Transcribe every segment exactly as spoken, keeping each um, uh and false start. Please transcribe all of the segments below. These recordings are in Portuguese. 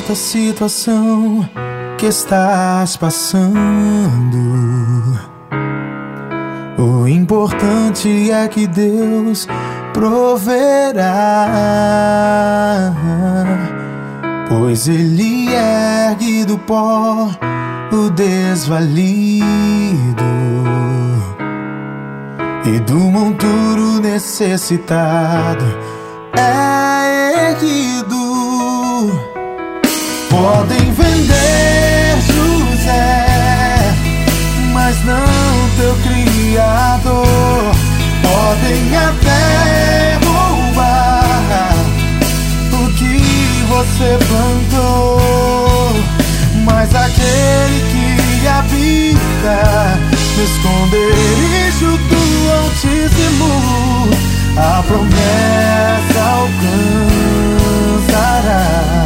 importa a situação que estás passando, o importante é que Deus proverá, pois Ele ergue do pó o desvalido e do monturo necessitado é erguido. Podem vender José, mas não teu Criador. Podem até roubar o que você plantou, mas aquele que habita no esconderijo do Altíssimo a promessa alcançará.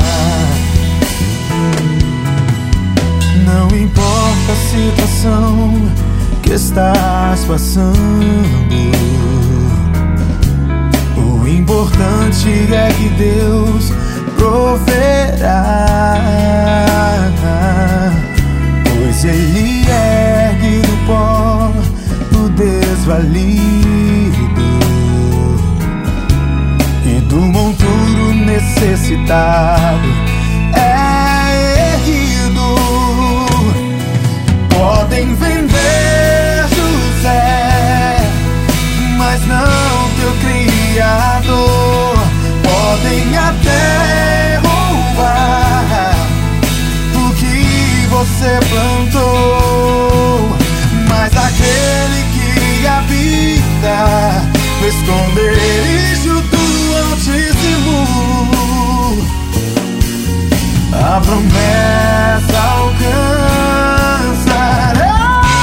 Não importa a situação que estás passando, o importante é que Deus proverá, pois Ele ergue do pó o desvalido e do monturo necessitado é erguido. Podem vender José, mas não teu Criador. Podem até roubar o que você plantou, mas aquele que habita no esconderijo do Altíssimo a promessa alcançará.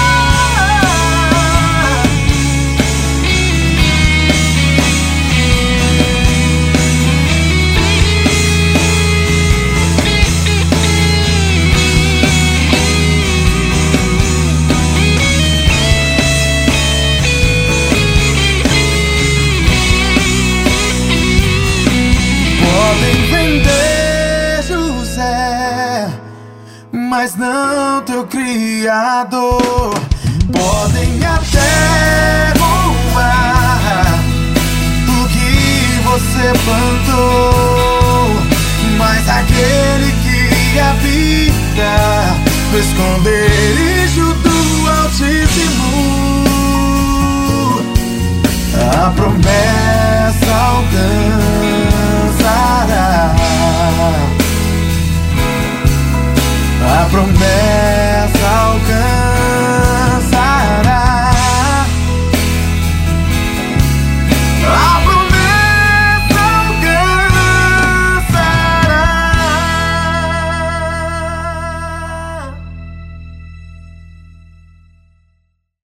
Mas não teu Criador. Podem até roubar o que você plantou, mas aquele que habita no esconderijo do Altíssimo a promessa